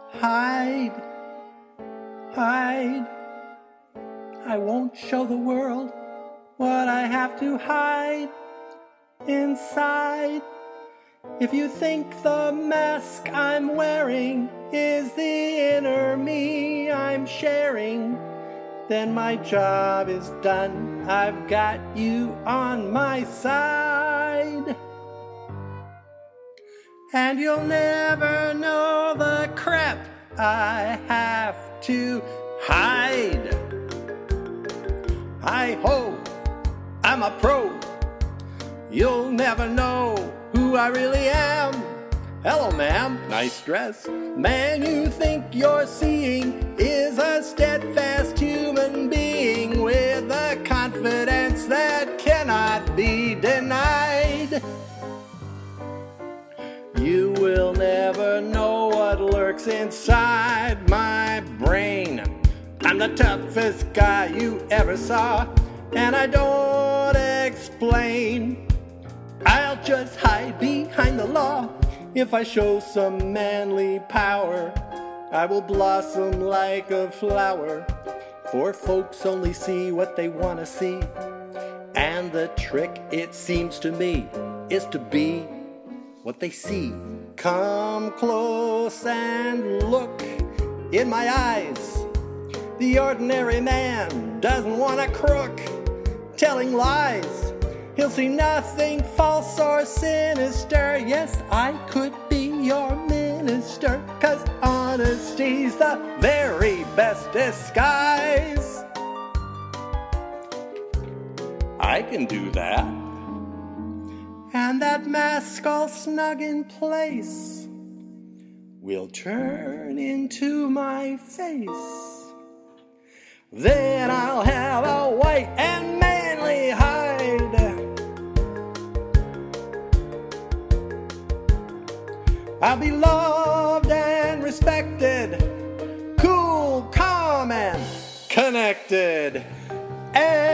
Hide, hide. I won't show the world what I have to hide inside. If you think the mask I'm wearing is the inner me I'm sharing, then my job is done. I've got you on my side. And you'll never know the crap I have to hide. Hi-ho, I'm a pro. You'll never know who I really am. Hello, ma'am, nice dress. Man, you think you're seeing is a steadfast human being with a confidence that cannot be denied. You will never know what lurks inside my brain. I'm the toughest guy you ever saw, and I don't explain. I'll just hide behind the law. If I show some manly power, I will blossom like a flower. For folks only see what they want to see, and the trick, it seems to me, is to be what they see. Come close and look in my eyes. The ordinary man doesn't want a crook telling lies. He'll see nothing false or sinister. Yes, I could be your minister, 'cause honesty's the very best disguise. I can do that. And that mask all snug in place will turn into my face. Then I'll have a white and manly hide. I'll be loved and respected, cool, calm, and connected. And